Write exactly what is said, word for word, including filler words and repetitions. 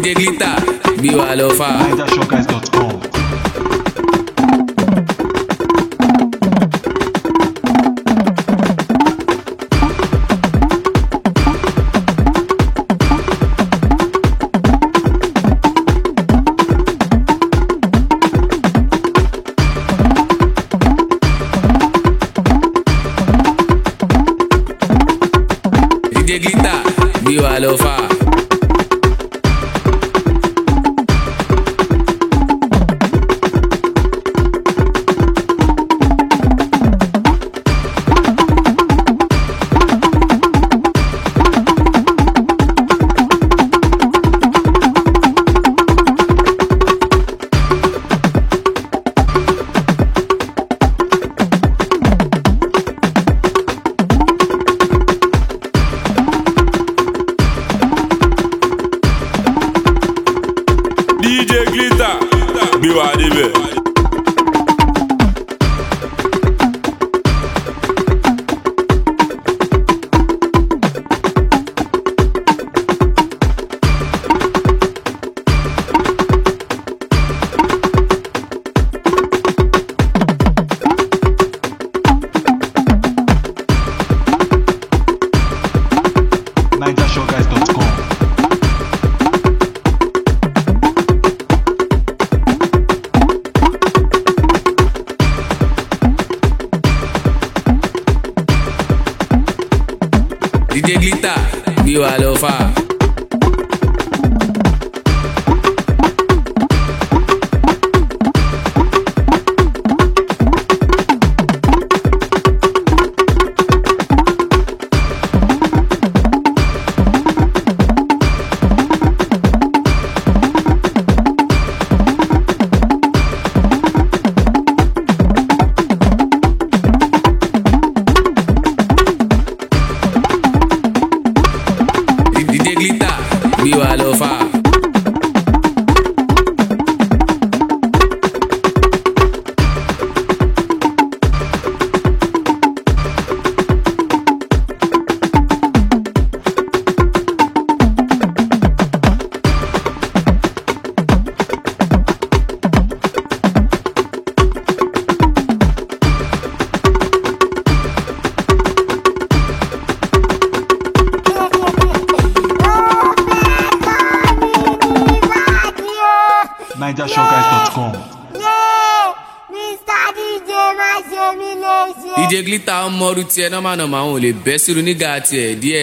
D J Glitter, bí wàá lọ fà. niger showguys dot com. D J Glitter, bí wàá lọ fà. D J Glitter, gbé wa débẹ̀. niger showguys dot com. D J Glitter, bí wàá lọ fà. D J Glitter, bí wàá lọ fà. niger showguys dot com. Mister D J má ṣe mí léṣe. D J Glitter ọmọ ọdún tiẹ̀ nọ́mà nọ́mà àwọn ò lè bẹ́ sírun nígà tiẹ̀ díẹ̀.